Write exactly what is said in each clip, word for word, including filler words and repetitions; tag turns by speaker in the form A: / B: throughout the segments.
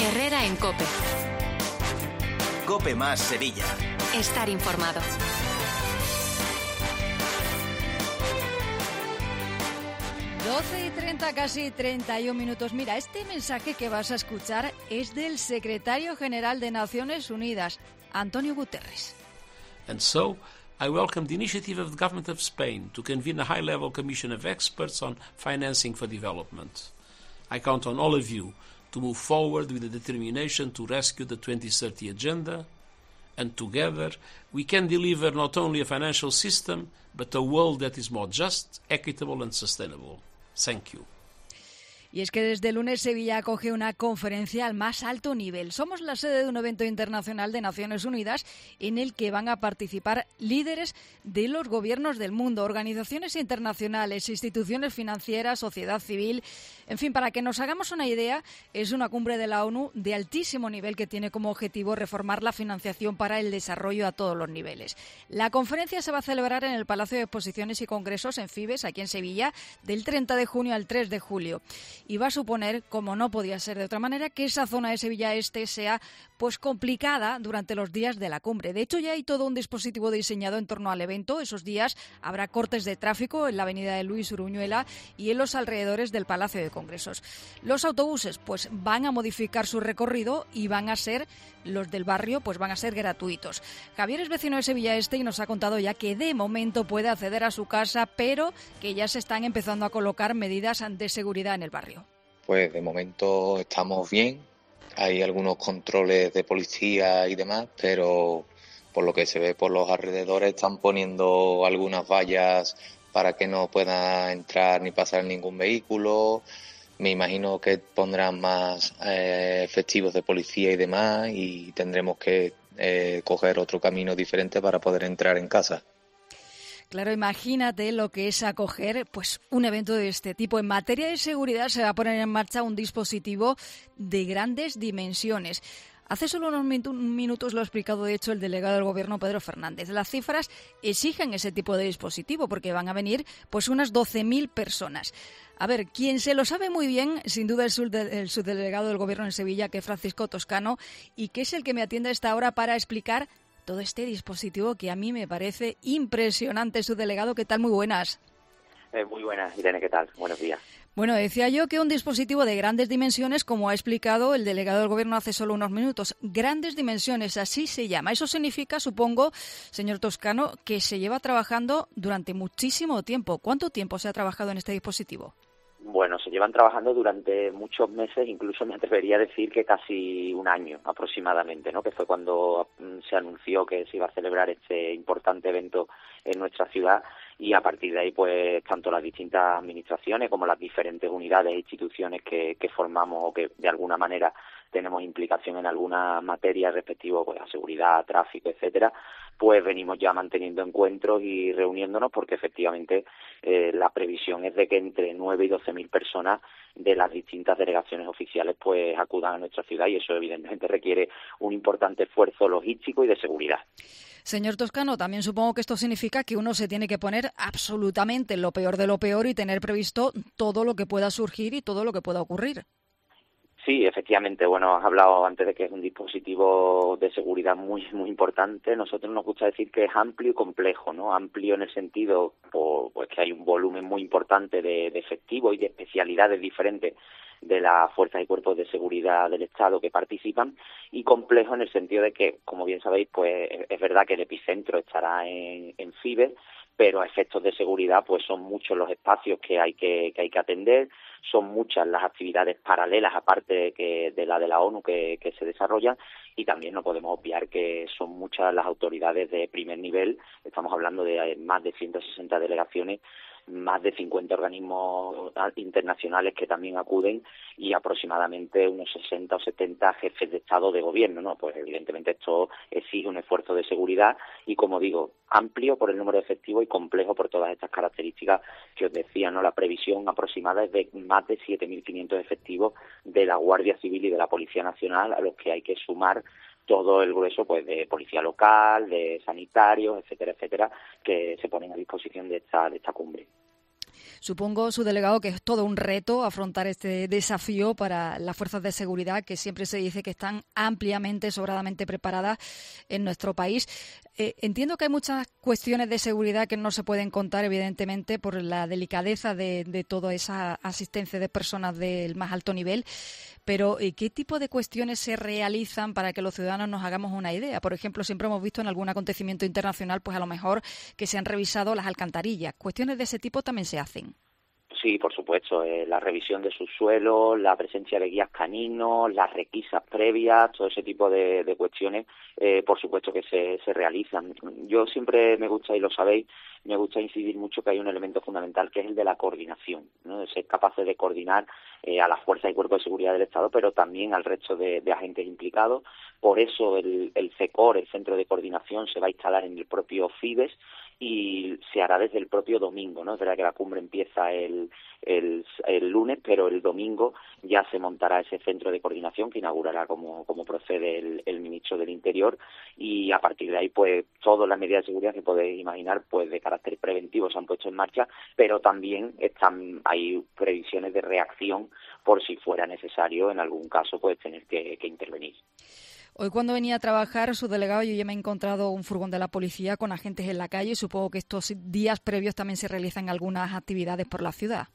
A: Herrera en COPE.
B: COPE más Sevilla.
A: Estar informado.
C: doce y treinta, casi treinta y un minutos. Mira, este mensaje que vas a escuchar es del secretario general de Naciones Unidas, Antonio Guterres.
D: And so, I welcome the initiative of the government of Spain to convene a high-level commission of experts on financing for development. I count on all of you to move forward with the determination to rescue the twenty thirty agenda, and together we can deliver not only a financial system, but a world that is more just, equitable and sustainable. Thank you.
C: Y es que desde el lunes Sevilla acoge una conferencia al más alto nivel. Somos la sede de un evento internacional de Naciones Unidas en el que van a participar líderes de los gobiernos del mundo, organizaciones internacionales, instituciones financieras, sociedad civil. En fin, para que nos hagamos una idea, es una cumbre de la ONU de altísimo nivel que tiene como objetivo reformar la financiación para el desarrollo a todos los niveles. La conferencia se va a celebrar en el Palacio de Exposiciones y Congresos en Fibes, aquí en Sevilla, del treinta de junio al tres de julio. Y va a suponer, como no podía ser de otra manera, que esa zona de Sevilla Este sea pues complicada durante los días de la cumbre. De hecho, ya hay todo un dispositivo diseñado en torno al evento. Esos días habrá cortes de tráfico en la avenida de Luis Uruñuela y en los alrededores del Palacio de Congresos. Los autobuses pues van a modificar su recorrido y van a ser, los del barrio, pues van a ser gratuitos. Javier es vecino de Sevilla Este y nos ha contado ya que de momento puede acceder a su casa, pero que ya se están empezando a colocar medidas de seguridad en el barrio.
E: Pues de momento estamos bien, hay algunos controles de policía y demás, pero por lo que se ve por los alrededores están poniendo algunas vallas para que no pueda entrar ni pasar ningún vehículo. Me imagino que pondrán más eh, efectivos de policía y demás y tendremos que eh, coger otro camino diferente para poder entrar en casa.
C: Claro, imagínate lo que es acoger pues un evento de este tipo. En materia de seguridad se va a poner en marcha un dispositivo de grandes dimensiones. Hace solo unos minutos lo ha explicado, de hecho, el delegado del Gobierno, Pedro Fernández. Las cifras exigen ese tipo de dispositivo porque van a venir pues unas doce mil personas. A ver, quien se lo sabe muy bien, sin duda, es el subdelegado del Gobierno en Sevilla, que es Francisco Toscano, y que es el que me atiende a esta hora para explicar todo este dispositivo que a mí me parece impresionante. Subdelegado, ¿qué tal? Muy buenas.
F: Eh, muy buenas, Irene, ¿qué tal? Buenos días.
C: Bueno, decía yo que un dispositivo de grandes dimensiones, como ha explicado el delegado del Gobierno hace solo unos minutos. Grandes dimensiones, así se llama. Eso significa, supongo, señor Toscano, que se lleva trabajando durante muchísimo tiempo. ¿Cuánto tiempo se ha trabajado en este dispositivo?
F: Bueno, se llevan trabajando durante muchos meses, incluso me atrevería a decir que casi un año aproximadamente, ¿no? Que fue cuando se anunció que se iba a celebrar este importante evento en nuestra ciudad, y a partir de ahí, pues, tanto las distintas administraciones como las diferentes unidades e instituciones que, que formamos o que de alguna manera tenemos implicación en alguna materia respectiva pues, a seguridad, tráfico, etcétera, pues venimos ya manteniendo encuentros y reuniéndonos porque efectivamente eh, la previsión es de que entre nueve y doce mil personas de las distintas delegaciones oficiales pues acudan a nuestra ciudad, y eso evidentemente requiere un importante esfuerzo logístico y de seguridad.
C: Señor Toscano, también supongo que esto significa que uno se tiene que poner absolutamente lo peor de lo peor y tener previsto todo lo que pueda surgir y todo lo que pueda ocurrir.
F: Sí, efectivamente. Bueno, has hablado antes de que es un dispositivo de seguridad muy muy importante. Nosotros nos gusta decir que es amplio y complejo, ¿no? Amplio en el sentido por, pues que hay un volumen muy importante de, de efectivos y de especialidades diferentes de las fuerzas y cuerpos de seguridad del Estado que participan, y complejo en el sentido de que, como bien sabéis, pues es verdad que el epicentro estará en, en Fibes, pero a efectos de seguridad pues son muchos los espacios que hay que, que hay que atender, son muchas las actividades paralelas aparte de, que, de la de la ONU que, que se desarrollan, y también no podemos obviar que son muchas las autoridades de primer nivel. Estamos hablando de más de ciento sesenta delegaciones, más de cincuenta organismos internacionales que también acuden, y aproximadamente unos sesenta o setenta jefes de Estado de gobierno, ¿no? Pues evidentemente esto exige un esfuerzo de seguridad y, como digo, amplio por el número de efectivos y complejo por todas estas características que os decía, ¿no? La previsión aproximada es de más de siete mil quinientos efectivos de la Guardia Civil y de la Policía Nacional, a los que hay que sumar todo el grueso pues de policía local, de sanitarios, etcétera, etcétera, que se ponen a disposición de esta de esta cumbre.
C: Supongo, su delegado, que es todo un reto afrontar este desafío para las fuerzas de seguridad, que siempre se dice que están ampliamente, sobradamente preparadas en nuestro país. Eh, entiendo que hay muchas cuestiones de seguridad que no se pueden contar, evidentemente, por la delicadeza de, de toda esa asistencia de personas del más alto nivel, pero eh, ¿qué tipo de cuestiones se realizan para que los ciudadanos nos hagamos una idea? Por ejemplo, siempre hemos visto en algún acontecimiento internacional, pues a lo mejor que se han revisado las alcantarillas. Cuestiones de ese tipo también se hacen.
F: Sí, por supuesto, eh, la revisión de sus suelos, la presencia de guías caninos, las requisas previas, todo ese tipo de, de cuestiones, eh, por supuesto que se, se realizan. Yo siempre me gusta, y lo sabéis, me gusta incidir mucho que hay un elemento fundamental que es el de la coordinación, ¿no? De ser capaces de coordinar eh, a las fuerzas y cuerpos de seguridad del Estado, pero también al resto de, de agentes implicados. Por eso el, el CECOR, el Centro de Coordinación, se va a instalar en el propio FIBES y se hará desde el propio domingo, ¿no? Es verdad que la cumbre empieza el, el, el lunes, pero el domingo ya se montará ese centro de coordinación que inaugurará como, como procede el, el ministro del Interior, y a partir de ahí pues todas las medidas de seguridad que podéis imaginar pues de carácter preventivo se han puesto en marcha, pero también están hay previsiones de reacción por si fuera necesario en algún caso pues tener que, que intervenir.
C: Hoy cuando venía a trabajar, su delegado, yo ya me he encontrado un furgón de la policía con agentes en la calle. Supongo que estos días previos también se realizan algunas actividades por la ciudad.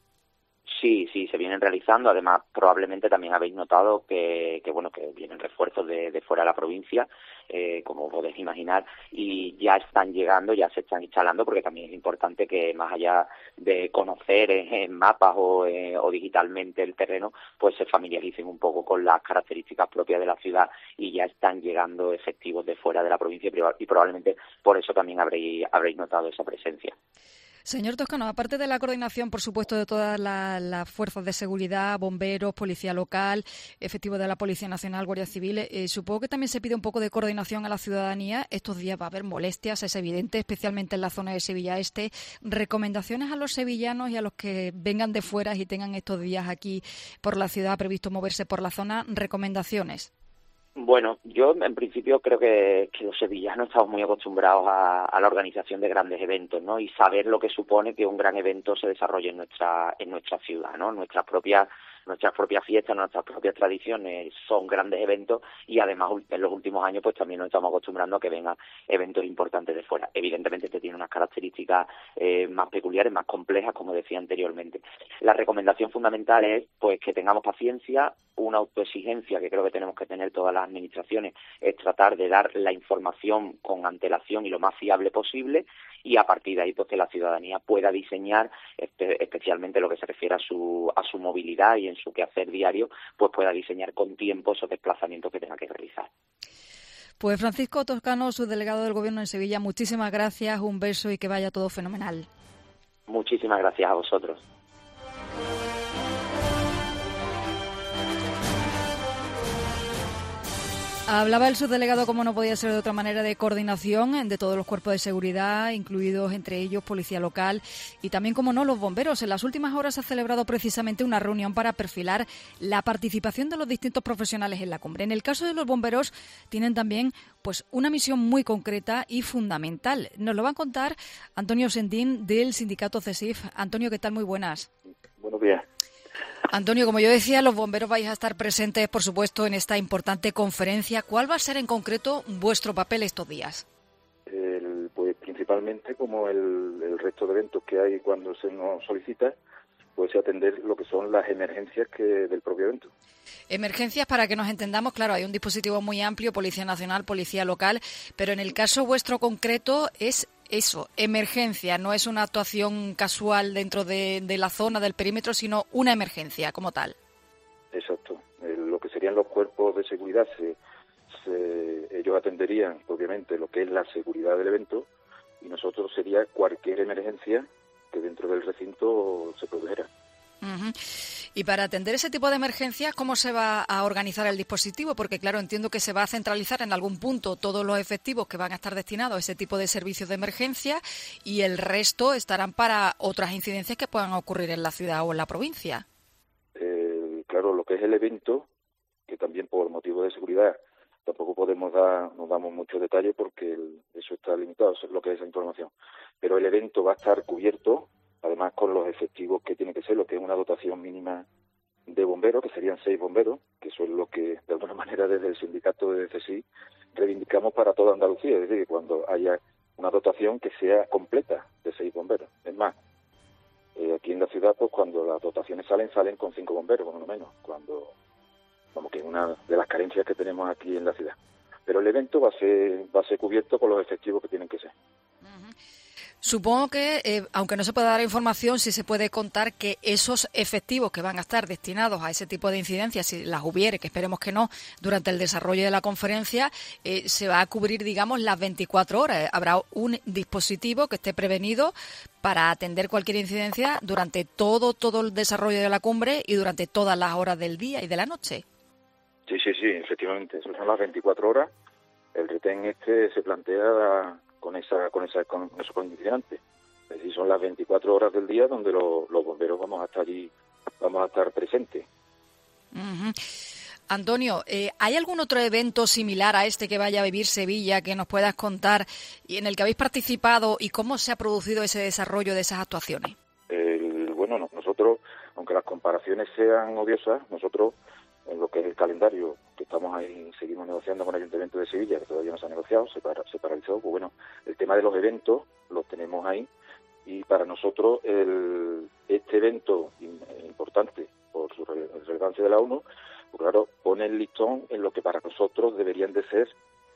F: Sí, sí, se vienen realizando. Además, probablemente también habéis notado que, que bueno, que vienen refuerzos de, de fuera de la provincia, eh, como podéis imaginar, y ya están llegando, ya se están instalando, porque también es importante que más allá de conocer en, en mapas o, eh, o digitalmente el terreno, pues se familiaricen un poco con las características propias de la ciudad, y ya están llegando efectivos de fuera de la provincia, y probablemente por eso también habréis, habréis notado esa presencia.
C: Señor Toscano, aparte de la coordinación, por supuesto, de todas las, las fuerzas de seguridad, bomberos, policía local, efectivos de la Policía Nacional, Guardia Civil, eh, supongo que también se pide un poco de coordinación a la ciudadanía. Estos días va a haber molestias, es evidente, especialmente en la zona de Sevilla Este. ¿Recomendaciones a los sevillanos y a los que vengan de fuera y tengan estos días aquí por la ciudad previsto moverse por la zona? ¿Recomendaciones?
F: Bueno, yo en principio creo que, que los sevillanos estamos muy acostumbrados a, a la organización de grandes eventos, ¿no? Y saber lo que supone que un gran evento se desarrolle en nuestra en nuestra ciudad, ¿no? Nuestras propias nuestras propias fiestas, nuestras propias tradiciones son grandes eventos, y además en los últimos años pues también nos estamos acostumbrando a que vengan eventos importantes de fuera. Evidentemente este tiene unas características eh, más peculiares, más complejas, como decía anteriormente. La recomendación fundamental es pues que tengamos paciencia, una autoexigencia que creo que tenemos que tener todas las administraciones, es tratar de dar la información con antelación y lo más fiable posible, y a partir de ahí pues que la ciudadanía pueda diseñar, espe- especialmente lo que se refiere a su a su movilidad y en su quehacer diario, pues pueda diseñar con tiempo esos desplazamientos que tenga que realizar.
C: Pues Francisco Toscano, subdelegado del Gobierno en Sevilla, muchísimas gracias, un beso y que vaya todo fenomenal.
F: Muchísimas gracias a vosotros.
C: Hablaba el subdelegado, como no podía ser de otra manera, de coordinación de todos los cuerpos de seguridad, incluidos entre ellos policía local y también, como no, los bomberos. En las últimas horas se ha celebrado precisamente una reunión para perfilar la participación de los distintos profesionales en la cumbre. En el caso de los bomberos tienen también pues una misión muy concreta y fundamental. Nos lo va a contar Antonio Sendín del sindicato CESIF. Antonio, ¿qué tal? Muy buenas.
B: Buenos días.
C: Antonio, como yo decía, los bomberos vais a estar presentes, por supuesto, en esta importante conferencia. ¿Cuál va a ser en concreto vuestro papel estos días?
B: El, pues principalmente, como el, el resto de eventos que hay cuando se nos solicita, pues atender lo que son las emergencias que del propio evento.
C: Emergencias, para que nos entendamos, claro, hay un dispositivo muy amplio, Policía Nacional, Policía Local, pero en el caso vuestro concreto es eso, emergencia, no es una actuación casual dentro de, de la zona, del perímetro, sino una emergencia como tal.
B: Exacto. Eh, lo que serían los cuerpos de seguridad, se, se, ellos atenderían, obviamente, lo que es la seguridad del evento, y nosotros sería cualquier emergencia que dentro del recinto se produjera.
C: Uh-huh. Y para atender ese tipo de emergencias, ¿cómo se va a organizar el dispositivo? Porque, claro, entiendo que se va a centralizar en algún punto todos los efectivos que van a estar destinados a ese tipo de servicios de emergencia, y el resto estarán para otras incidencias que puedan ocurrir en la ciudad o en la provincia.
B: Eh, claro, lo que es el evento, que también por motivos de seguridad tampoco podemos dar, no damos muchos detalles porque el, eso está limitado, eso es lo que es esa información. Pero el evento va a estar cubierto además con los efectivos que tiene que ser, lo que es una dotación mínima de bomberos, que serían seis bomberos, que eso es lo que de alguna manera desde el sindicato de D C S I reivindicamos para toda Andalucía, es decir, que cuando haya una dotación que sea completa de seis bomberos. Es más, eh, aquí en la ciudad, pues cuando las dotaciones salen, salen con cinco bomberos, por lo menos, cuando, vamos, que es una de las carencias que tenemos aquí en la ciudad. Pero el evento va a ser, va a ser cubierto con los efectivos que tienen que ser.
C: Uh-huh. Supongo que, eh, aunque no se pueda dar información, sí se puede contar que esos efectivos que van a estar destinados a ese tipo de incidencias, si las hubiere, que esperemos que no, durante el desarrollo de la conferencia, eh, se va a cubrir, digamos, las veinticuatro horas. Habrá un dispositivo que esté prevenido para atender cualquier incidencia durante todo, todo el desarrollo de la cumbre y durante todas las horas del día y de la noche.
B: Sí, sí, sí, efectivamente. Eso son las veinticuatro horas. El retén este se plantea con esa con esa con esos condicionantes. Es decir, son las veinticuatro horas del día donde lo, los bomberos vamos a estar allí, vamos a estar presentes.
C: Uh-huh. Antonio, eh, ¿hay algún otro evento similar a este que vaya a vivir Sevilla que nos puedas contar y en el que habéis participado y cómo se ha producido ese desarrollo de esas actuaciones?
B: El, bueno, no, nosotros, aunque las comparaciones sean odiosas, nosotros en lo que es el calendario, que estamos ahí, seguimos negociando con el Ayuntamiento de Sevilla, que todavía no se ha negociado, se, para, se paralizó, pues bueno, el tema de los eventos los tenemos ahí, y para nosotros el, este evento importante por su relevancia de la ONU, pues claro, pone el listón en lo que para nosotros deberían de ser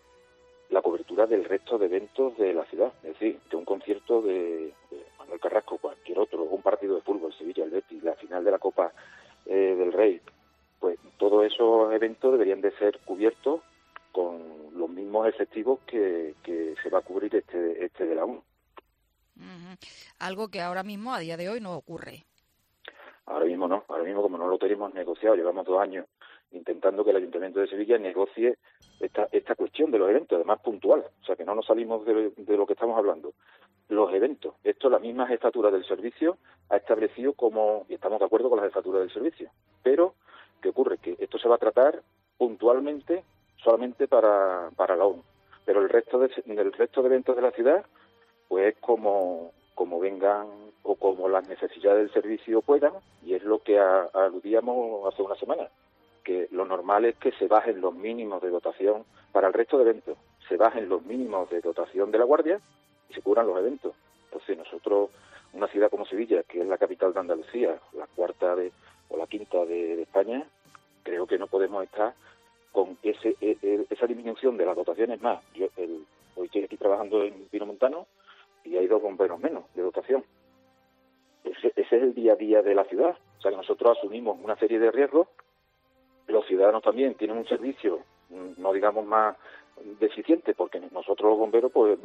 B: la cobertura del resto de eventos de la ciudad, es decir, de un concierto de, de Manuel Carrasco, cualquier otro, un partido de fútbol, Sevilla, el Betis, la final de la Copa eh, del Rey. Pues todos esos eventos deberían de ser cubiertos con los mismos efectivos que, que se va a cubrir este este de la ONU.
C: Uh-huh. Algo que ahora mismo, a día de hoy, no ocurre.
B: Ahora mismo no, ahora mismo como no lo tenemos negociado, llevamos dos años intentando que el Ayuntamiento de Sevilla negocie esta esta cuestión de los eventos, además puntual, o sea que no nos salimos de, de lo que estamos hablando. Los eventos, esto la misma jefatura del servicio ha establecido como, y estamos de acuerdo con la jefatura del servicio, pero ¿qué ocurre? Que esto se va a tratar puntualmente solamente para, para la ONU, pero el resto de el resto de eventos de la ciudad, pues como como vengan o como las necesidades del servicio puedan, y es lo que a, aludíamos hace una semana, que lo normal es que se bajen los mínimos de dotación para el resto de eventos, se bajen los mínimos de dotación de la Guardia y se cubran los eventos. Entonces nosotros, una ciudad como Sevilla, que es la capital de Andalucía, la cuarta de o la quinta de, de España, creo que no podemos estar con ese e, esa disminución de las dotaciones más. Yo el, hoy estoy aquí trabajando en Pino Montano y hay dos bomberos menos de dotación. Ese, ese es el día a día de la ciudad. O sea que nosotros asumimos una serie de riesgos. Los ciudadanos también tienen un servicio, no digamos más deficiente, porque nosotros los bomberos, pues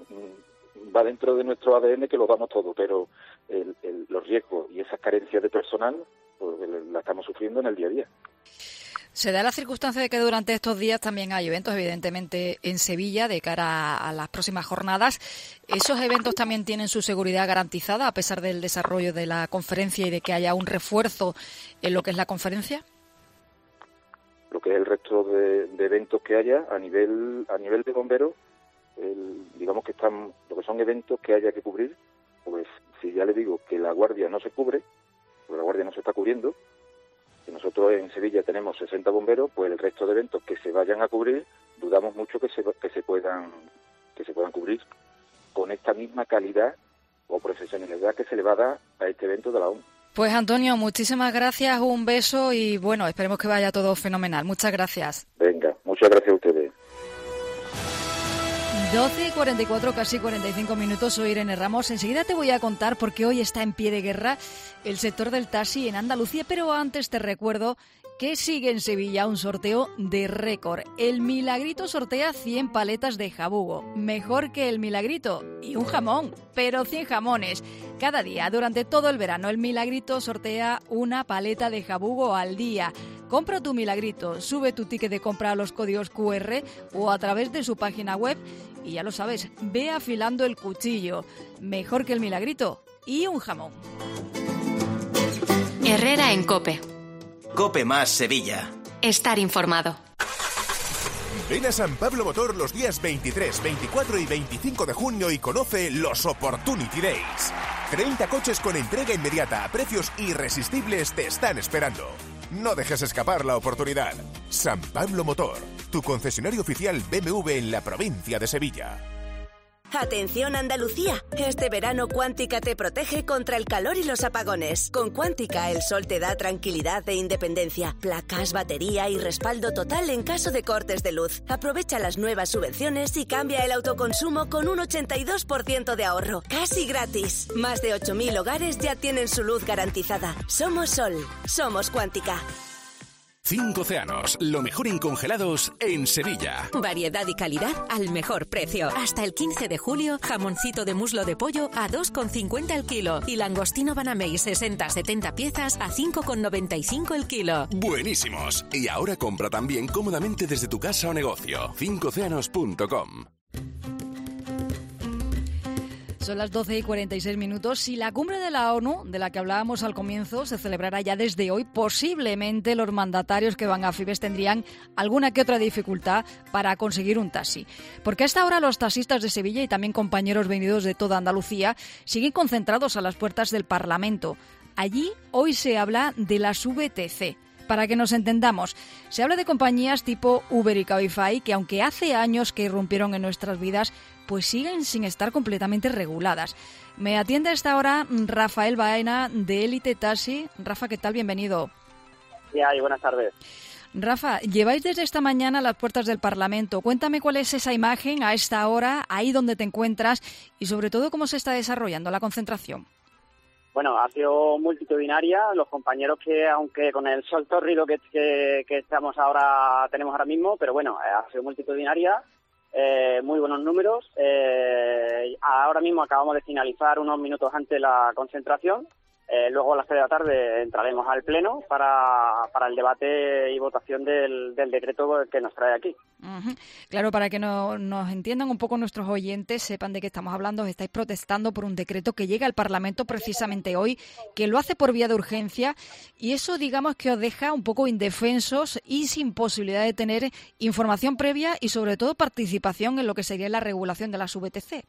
B: va dentro de nuestro A D N que lo damos todo, pero el, el, los riesgos y esas carencias de personal, pues la estamos sufriendo en el día a día.
C: Se da la circunstancia de que durante estos días también hay eventos, evidentemente, en Sevilla de cara a las próximas jornadas. ¿Esos eventos también tienen su seguridad garantizada a pesar del desarrollo de la conferencia y de que haya un refuerzo en lo que es la conferencia?
B: Lo que es el resto de, de eventos que haya a nivel a nivel de bomberos, el, digamos que están lo que son eventos que haya que cubrir, pues si ya le digo que la Guardia no se cubre, pues la Guardia no se está cubriendo, que nosotros en Sevilla tenemos sesenta bomberos, pues el resto de eventos que se vayan a cubrir, dudamos mucho que se que se puedan que se puedan cubrir con esta misma calidad o profesionalidad que se le va a dar a este evento de la ONU.
C: Pues Antonio, muchísimas gracias, un beso y bueno, esperemos que vaya todo fenomenal. Muchas gracias.
B: Venga, muchas gracias a ustedes.
C: doce y cuarenta y cuatro, casi cuarenta y cinco minutos, soy Irene Ramos. Enseguida te voy a contar por qué hoy está en pie de guerra el sector del taxi en Andalucía, pero antes te recuerdo que sigue en Sevilla un sorteo de récord. El Milagrito sortea cien paletas de jabugo, mejor que el Milagrito, y un jamón, pero cien jamones. Cada día, durante todo el verano, el Milagrito sortea una paleta de jabugo al día. Compra tu Milagrito, sube tu ticket de compra a los códigos cu erre o a través de su página web y ya lo sabes, ve afilando el cuchillo, mejor que el Milagrito, y un jamón.
A: Herrera en COPE.
G: COPE más Sevilla.
A: Estar informado.
H: Ven a San Pablo Motor los días veintitrés, veinticuatro y veinticinco de junio y conoce los Opportunity Days. treinta coches con entrega inmediata a precios irresistibles te están esperando. No dejes escapar la oportunidad. San Pablo Motor, tu concesionario oficial B M W en la provincia de Sevilla.
I: Atención Andalucía, este verano Cuántica te protege contra el calor y los apagones. Con Cuántica el sol te da tranquilidad e independencia, placas, batería y respaldo total en caso de cortes de luz. Aprovecha las nuevas subvenciones y cambia el autoconsumo con un ochenta y dos por ciento de ahorro, casi gratis. Más de ocho mil hogares ya tienen su luz garantizada. Somos Sol, somos Cuántica.
J: Cinco Océanos, lo mejor en congelados en Sevilla.
K: Variedad y calidad al mejor precio. Hasta el quince de julio, jamoncito de muslo de pollo a dos con cincuenta el kilo y langostino Banamey sesenta setenta piezas a cinco con noventa y cinco el kilo.
J: Buenísimos. Y ahora compra también cómodamente desde tu casa o negocio. cinco océanos punto com.
C: Son las doce y cuarenta y seis minutos. Si la cumbre de la ONU, de la que hablábamos al comienzo, se celebrará ya desde hoy, posiblemente los mandatarios que van a Fibes tendrían alguna que otra dificultad para conseguir un taxi. Porque hasta ahora los taxistas de Sevilla y también compañeros venidos de toda Andalucía siguen concentrados a las puertas del Parlamento. Allí hoy se habla de las V T C. Para que nos entendamos, se habla de compañías tipo Uber y Cabify que, aunque hace años que irrumpieron en nuestras vidas, pues siguen sin estar completamente reguladas. Me atiende a esta hora Rafael Baena de Elite Taxi. Rafa, ¿qué tal? Bienvenido.
L: Sí, hay, buenas tardes.
C: Rafa, lleváis desde esta mañana a las puertas del Parlamento. Cuéntame cuál es esa imagen a esta hora, ahí donde te encuentras, y sobre todo cómo se está desarrollando la concentración.
L: Bueno, ha sido multitudinaria. Los compañeros que, aunque con el sol tórrido que, que, que estamos ahora, tenemos ahora mismo, pero bueno, ha sido multitudinaria, eh, muy buenos números. Eh, ahora mismo acabamos de finalizar unos minutos antes la concentración. Eh, luego a las tres de la tarde entraremos al Pleno para, para el debate y votación del, del decreto que nos trae aquí.
C: Uh-huh. Claro, para que no, nos entiendan un poco nuestros oyentes, sepan de qué estamos hablando, os estáis protestando por un decreto que llega al Parlamento precisamente hoy, que lo hace por vía de urgencia, y eso digamos que os deja un poco indefensos y sin posibilidad de tener información previa y sobre todo participación en lo que sería la regulación de las V T C.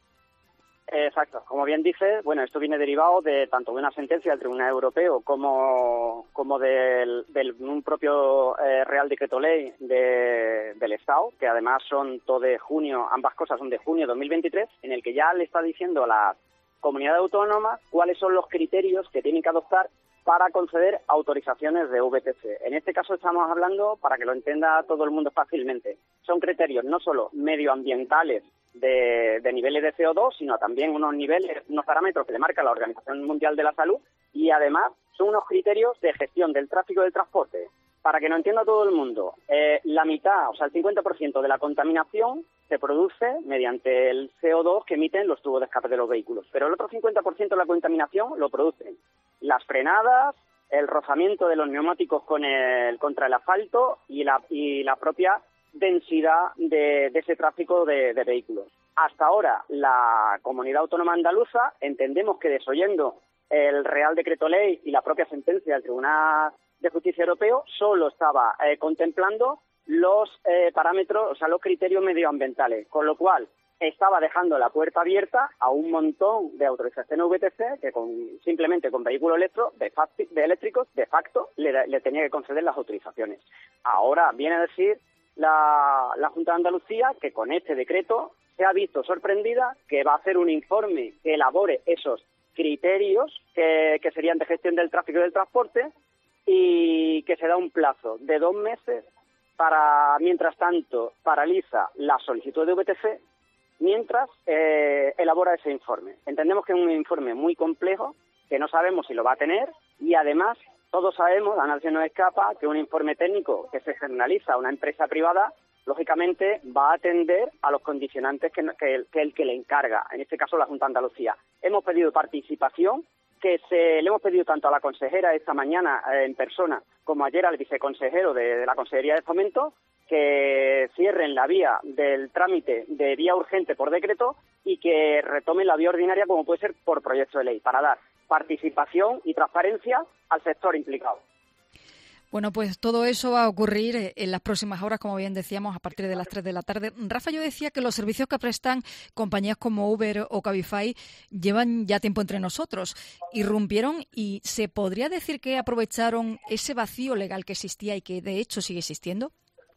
L: Exacto, como bien dices, bueno, esto viene derivado de tanto de una sentencia del Tribunal Europeo como, como del, del un propio eh, Real Decreto Ley de, del Estado, que además son todo de junio, ambas cosas son de junio de dos mil veintitrés, en el que ya le está diciendo a las comunidades autónomas cuáles son los criterios que tienen que adoptar para conceder autorizaciones de V T C. En este caso estamos hablando, para que lo entienda todo el mundo fácilmente, son criterios no solo medioambientales de, de niveles de C O dos, sino también unos niveles, unos parámetros que le marca la Organización Mundial de la Salud, y además son unos criterios de gestión del tráfico y del transporte. Para que lo entienda todo el mundo, eh, la mitad, o sea, el cincuenta por ciento de la contaminación se produce mediante el C O dos que emiten los tubos de escape de los vehículos, pero el otro cincuenta por ciento de la contaminación lo producen las frenadas, el rozamiento de los neumáticos con el, contra el asfalto y la, y la propia densidad de, de ese tráfico de, de vehículos. Hasta ahora, la Comunidad Autónoma Andaluza, entendemos que desoyendo el Real Decreto Ley y la propia sentencia del Tribunal de Justicia Europeo, solo estaba eh, contemplando los eh, parámetros, o sea, los criterios medioambientales, con lo cual estaba dejando la puerta abierta a un montón de autorizaciones V T C que con, simplemente con vehículos electro, de, facti, de eléctricos de facto le, le tenía que conceder las autorizaciones. Ahora viene a decir la, la Junta de Andalucía que con este decreto se ha visto sorprendida, que va a hacer un informe que elabore esos criterios que, que serían de gestión del tráfico y del transporte, y que se da un plazo de dos meses para, mientras tanto, paraliza la solicitud de V T C mientras eh, elabora ese informe. Entendemos que es un informe muy complejo, que no sabemos si lo va a tener, y además todos sabemos, a nadie nos escapa, que un informe técnico que se externaliza a una empresa privada, lógicamente va a atender a los condicionantes que, que, que el que le encarga, en este caso la Junta de Andalucía. Hemos pedido participación, que se le hemos pedido tanto a la consejera esta mañana eh, en persona, como ayer al viceconsejero de, de la Consejería de Fomento, que cierren la vía del trámite de vía urgente por decreto y que retomen la vía ordinaria como puede ser por proyecto de ley, para dar participación y transparencia al sector implicado.
C: Bueno, pues todo eso va a ocurrir en las próximas horas, como bien decíamos, a partir de las tres de la tarde. Rafa, yo decía que los servicios que prestan compañías como Uber o Cabify llevan ya tiempo entre nosotros. Irrumpieron y ¿se podría decir que aprovecharon ese vacío legal que existía y que de hecho sigue existiendo?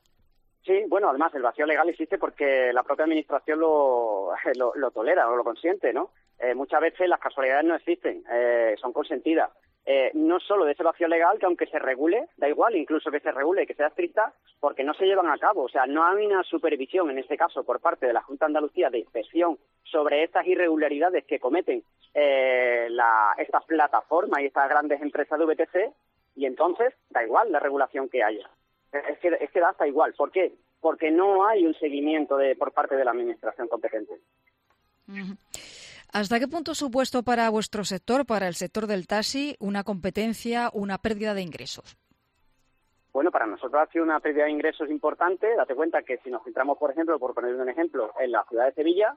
L: Sí, bueno, además el vacío legal existe porque la propia administración lo, lo, lo tolera o lo consiente, ¿no? Eh, muchas veces las casualidades no existen, eh, son consentidas. Eh, no solo de ese vacío legal, que aunque se regule, da igual, incluso que se regule y que sea estricta, porque no se llevan a cabo. O sea, no hay una supervisión, en este caso, por parte de la Junta de Andalucía de inspección sobre estas irregularidades que cometen eh, la, estas plataformas y estas grandes empresas de V T C, y entonces da igual la regulación que haya. Es que, es que da hasta igual. ¿Por qué? Porque no hay un seguimiento de, por parte de la administración competente.
C: Uh-huh. ¿Hasta qué punto ha supuesto para vuestro sector, para el sector del taxi, una competencia, una pérdida de ingresos?
L: Bueno, para nosotros ha sido una pérdida de ingresos importante. Date cuenta que si nos centramos, por ejemplo, por poner un ejemplo, en la ciudad de Sevilla,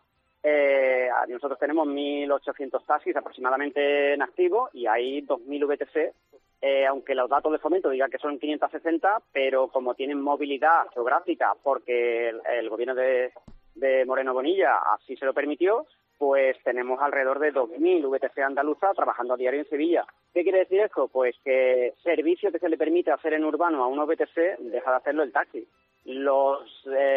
L: eh, nosotros tenemos mil ochocientos taxis aproximadamente en activo y hay dos mil V T C, eh, aunque los datos de Fomento digan que son quinientos sesenta, pero como tienen movilidad geográfica porque el, el gobierno de, de Moreno Bonilla así se lo permitió, pues tenemos alrededor de dos mil V T C andaluzas trabajando a diario en Sevilla. ¿Qué quiere decir esto? Pues que servicio que se le permite hacer en urbano a unos V T C deja de hacerlo el taxi. Los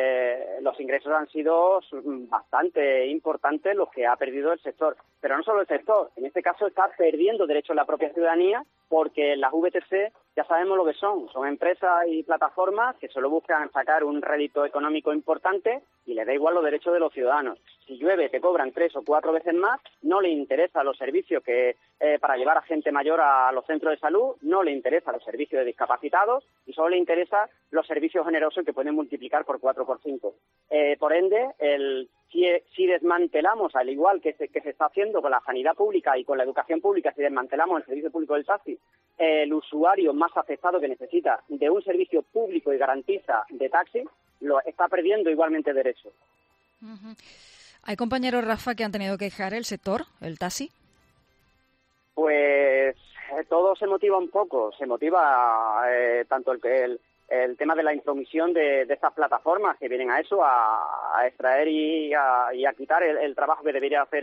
L: eh, los ingresos han sido bastante importantes los que ha perdido el sector. Pero no solo el sector, en este caso está perdiendo derechos la propia ciudadanía porque las V T C ya sabemos lo que son. Son empresas y plataformas que solo buscan sacar un rédito económico importante y les da igual los derechos de los ciudadanos. Si llueve te cobran tres o cuatro veces más, no le interesa los servicios que eh, para llevar a gente mayor a los centros de salud, no le interesa los servicios de discapacitados y solo le interesa los servicios generosos que pueden multiplicar por cuatro o por cinco. Eh, por ende, el, si, si desmantelamos, al igual que se, que se está haciendo con la sanidad pública y con la educación pública, si desmantelamos el servicio público del taxi, eh, el usuario más afectado que necesita de un servicio público y garantiza de taxi, lo está perdiendo igualmente derecho.
C: Uh-huh. ¿Hay compañeros, Rafa, que han tenido que dejar el sector, el taxi?
L: Pues eh, todo se motiva un poco. Se motiva eh, tanto el, el, el tema de la intromisión de, de estas plataformas que vienen a eso, a, a extraer y a, y a quitar el, el trabajo que debería hacer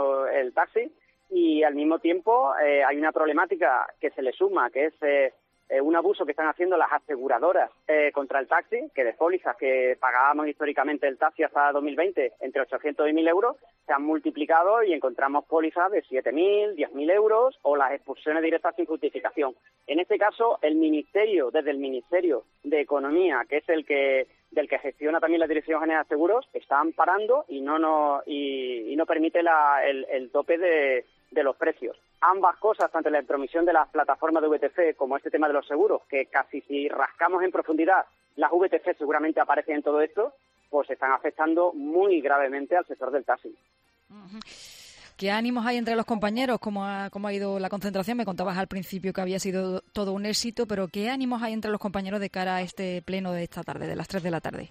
L: el taxi. Y al mismo tiempo eh, hay una problemática que se le suma, que es eh, eh, un abuso que están haciendo las aseguradoras eh, contra el taxi, que de pólizas que pagábamos históricamente el taxi hasta dos mil veinte entre ochocientos y mil euros, se han multiplicado y encontramos pólizas de siete mil, diez mil euros o las expulsiones directas sin justificación. En este caso, el Ministerio, desde el Ministerio de Economía, que es el que del que gestiona también la Dirección General de Seguros, está amparando y no, no, y, y no permite la, el, el tope de, de los precios. Ambas cosas, tanto la intromisión de las plataformas de V T C como este tema de los seguros, que casi si rascamos en profundidad, las V T C seguramente aparecen en todo esto, pues están afectando muy gravemente al sector del taxi.
C: Uh-huh. ¿Qué ánimos hay entre los compañeros? ¿Cómo ha, cómo ha ido la concentración? Me contabas al principio que había sido todo un éxito, pero ¿qué ánimos hay entre los compañeros de cara a este pleno de esta tarde, de las tres de la tarde?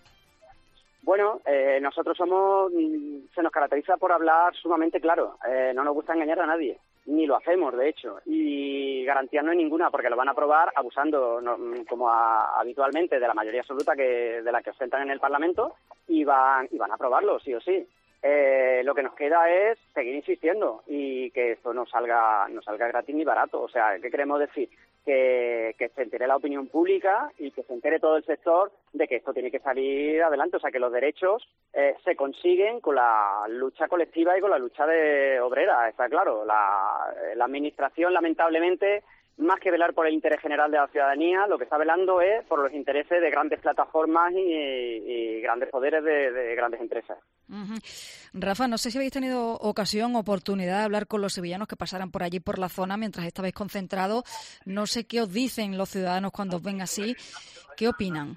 L: Bueno, eh, nosotros somos, se nos caracteriza por hablar sumamente claro. Eh, no nos gusta engañar a nadie, ni lo hacemos, de hecho. Y garantía no hay ninguna, porque lo van a aprobar abusando, no, como a, habitualmente, de la mayoría absoluta que de la que ostentan en el Parlamento, y van, y van a aprobarlo, sí o sí. Eh, lo que nos queda es seguir insistiendo y que esto no salga no salga gratis ni barato. O sea, ¿qué queremos decir? Que, que se entere la opinión pública y que se entere todo el sector de que esto tiene que salir adelante. O sea, que los derechos eh, se consiguen con la lucha colectiva y con la lucha de obrera, está claro. La, la Administración, lamentablemente, más que velar por el interés general de la ciudadanía, lo que está velando es por los intereses de grandes plataformas y, y grandes poderes de, de grandes empresas.
C: Uh-huh. Rafa, no sé si habéis tenido ocasión, oportunidad de hablar con los sevillanos que pasaran por allí, por la zona, mientras estabais concentrados. No sé qué os dicen los ciudadanos cuando os ven así. ¿Qué opinan?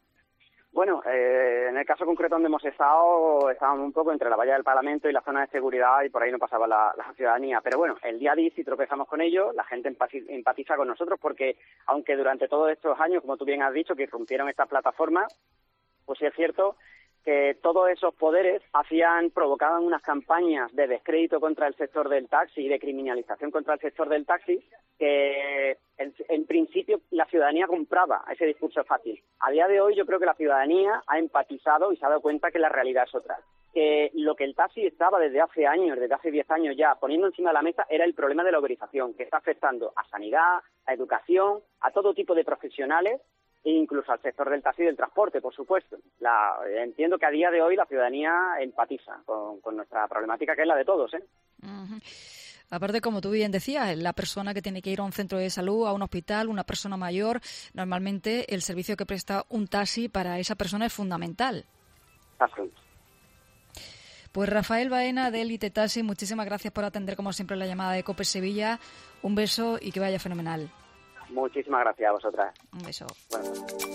L: Bueno, eh, en el caso concreto donde hemos estado, estábamos un poco entre la valla del Parlamento y la zona de seguridad y por ahí no pasaba la, la ciudadanía. Pero bueno, el día a día, si tropezamos con ellos, la gente empatiza con nosotros porque, aunque durante todos estos años, como tú bien has dicho, que irrumpieron estas plataformas, pues sí es cierto que todos esos poderes hacían, provocaban unas campañas de descrédito contra el sector del taxi y de criminalización contra el sector del taxi, que en, en principio la ciudadanía compraba ese discurso fácil. A día de hoy yo creo que la ciudadanía ha empatizado y se ha dado cuenta que la realidad es otra. Que lo que el taxi estaba desde hace años, desde hace diez años ya, poniendo encima de la mesa era el problema de la uberización, que está afectando a sanidad, a educación, a todo tipo de profesionales e incluso al sector del taxi y del transporte, por supuesto. La, entiendo que a día de hoy la ciudadanía empatiza con, con nuestra problemática, que es la de todos, ¿eh?
C: Uh-huh. Aparte, como tú bien decías, la persona que tiene que ir a un centro de salud, a un hospital, una persona mayor, normalmente el servicio que presta un taxi para esa persona es fundamental.
L: Así.
C: Pues Rafael Baena de Elite Taxi, muchísimas gracias por atender como siempre la llamada de COPE Sevilla. Un beso y que vaya fenomenal.
L: Muchísimas gracias a vosotras.
C: Un beso.
L: Bueno.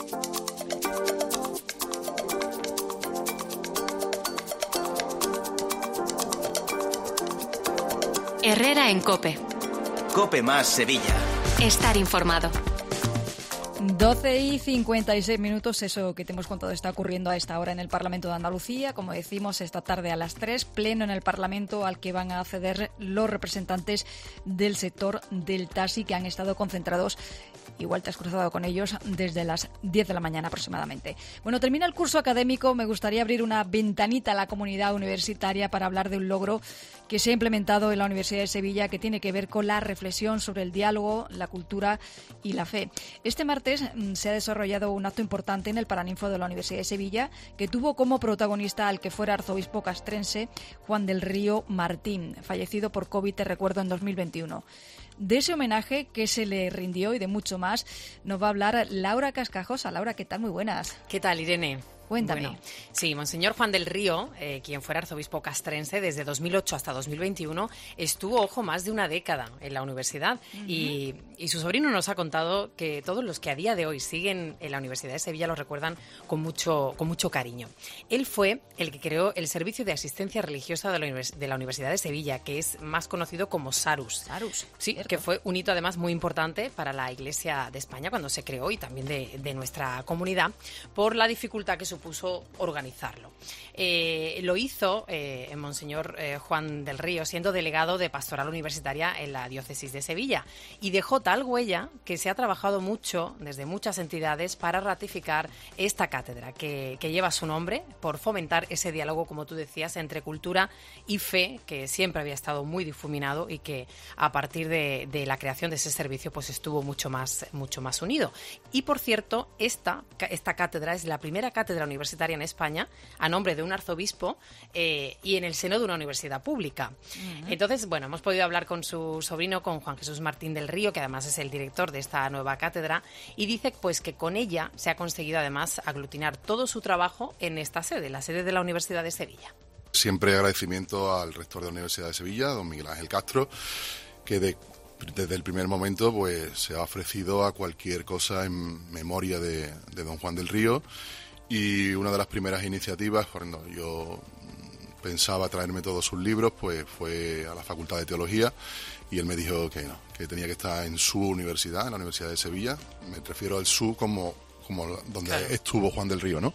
A: Herrera en COPE.
G: COPE más Sevilla.
A: Estar informado.
C: doce y cincuenta y seis minutos, eso que te hemos contado está ocurriendo a esta hora en el Parlamento de Andalucía. Como decimos, esta tarde a las tres, pleno en el Parlamento al que van a acceder los representantes del sector del taxi que han estado concentrados, igual te has cruzado con ellos, desde las diez de la mañana aproximadamente. Bueno, termina el curso académico, me gustaría abrir una ventanita a la comunidad universitaria para hablar de un logro que se ha implementado en la Universidad de Sevilla que tiene que ver con la reflexión sobre el diálogo, la cultura y la fe. Este martes se ha desarrollado un acto importante en el Paraninfo de la Universidad de Sevilla que tuvo como protagonista al que fuera arzobispo castrense Juan del Río Martín, fallecido por COVID, te recuerdo, en dos mil veintiuno. De ese homenaje que se le rindió y de mucho más nos va a hablar Laura Cascajosa. Laura, ¿qué tal? Muy buenas.
M: ¿Qué tal, Irene?
C: Cuéntame.
M: Bueno, sí, Monseñor Juan del Río, eh, quien fuera arzobispo castrense desde dos mil ocho hasta dos mil veintiuno, estuvo, ojo, más de una década en la universidad. Uh-huh. y, y su sobrino nos ha contado que todos los que a día de hoy siguen en la Universidad de Sevilla lo recuerdan con mucho, con mucho cariño. Él fue el que creó el Servicio de Asistencia Religiosa de la, Univers- de la Universidad de Sevilla, que es más conocido como SARUS.
C: SARUS,
M: sí,
C: cierto.
M: Que fue un hito además muy importante para la Iglesia de España cuando se creó y también de, de nuestra comunidad, por la dificultad que supuso puso organizarlo. Eh, lo hizo eh, Monseñor eh, Juan del Río, siendo delegado de Pastoral Universitaria en la Diócesis de Sevilla, y dejó tal huella que se ha trabajado mucho desde muchas entidades para ratificar esta cátedra que, que lleva su nombre, por fomentar ese diálogo, como tú decías, entre cultura y fe, que siempre había estado muy difuminado y que a partir de, de la creación de ese servicio pues estuvo mucho más, mucho más unido. Y por cierto, esta, esta cátedra es la primera cátedra universitaria en España a nombre de un arzobispo eh, y en el seno de una universidad pública. Uh-huh. Entonces, bueno, hemos podido hablar con su sobrino, con Juan Jesús Martín del Río, que además es el director de esta nueva cátedra, y dice pues que con ella se ha conseguido además aglutinar todo su trabajo en esta sede, la sede de la Universidad de Sevilla.
N: Siempre agradecimiento al rector de la Universidad de Sevilla, don Miguel Ángel Castro, que de desde el primer momento pues se ha ofrecido a cualquier cosa en memoria de, de don Juan del Río, y una de las primeras iniciativas cuando yo pensaba traerme todos sus libros pues fue a la Facultad de Teología, y él me dijo que no, que tenía que estar en su universidad, en la Universidad de Sevilla. Me refiero al su como, como donde claro. estuvo Juan del Río, ¿no?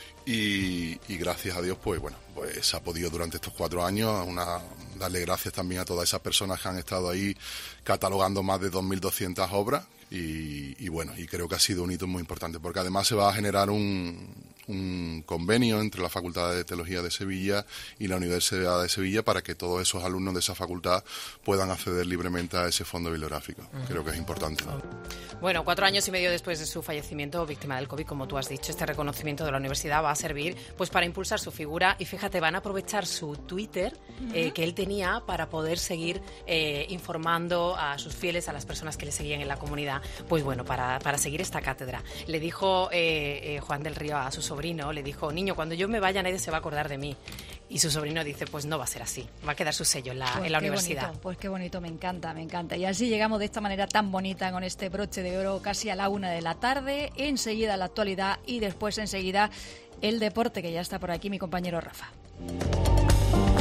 N: Y, y gracias a Dios, pues bueno, pues se ha podido durante estos cuatro años una, darle gracias también a todas esas personas que han estado ahí catalogando más de dos mil doscientas obras, y, y bueno, y creo que ha sido un hito muy importante, porque además se va a generar un, un convenio entre la Facultad de Teología de Sevilla y la Universidad de Sevilla para que todos esos alumnos de esa facultad puedan acceder libremente a ese fondo bibliográfico. Uh-huh. Creo que es importante, ¿no?
M: Bueno, cuatro años y medio después de su fallecimiento, víctima del COVID, como tú has dicho, este reconocimiento de la universidad va a servir pues para impulsar su figura, y fíjate, van a aprovechar su Twitter uh-huh. eh, que él tenía para poder seguir eh, informando a sus fieles, a las personas que le seguían en la comunidad, pues bueno, para, para seguir esta cátedra. Le dijo eh, eh, Juan del Río a su sobrino, le dijo: niño, cuando yo me vaya nadie se va a acordar de mí. Y su sobrino dice: pues no va a ser así, va a quedar su sello en la, pues en la universidad.
C: Bonito, pues qué bonito, me encanta, me encanta. Y así llegamos de esta manera tan bonita, con este broche de oro, casi a la una de la tarde. Enseguida la actualidad y después enseguida el deporte, que ya está por aquí mi compañero Rafa.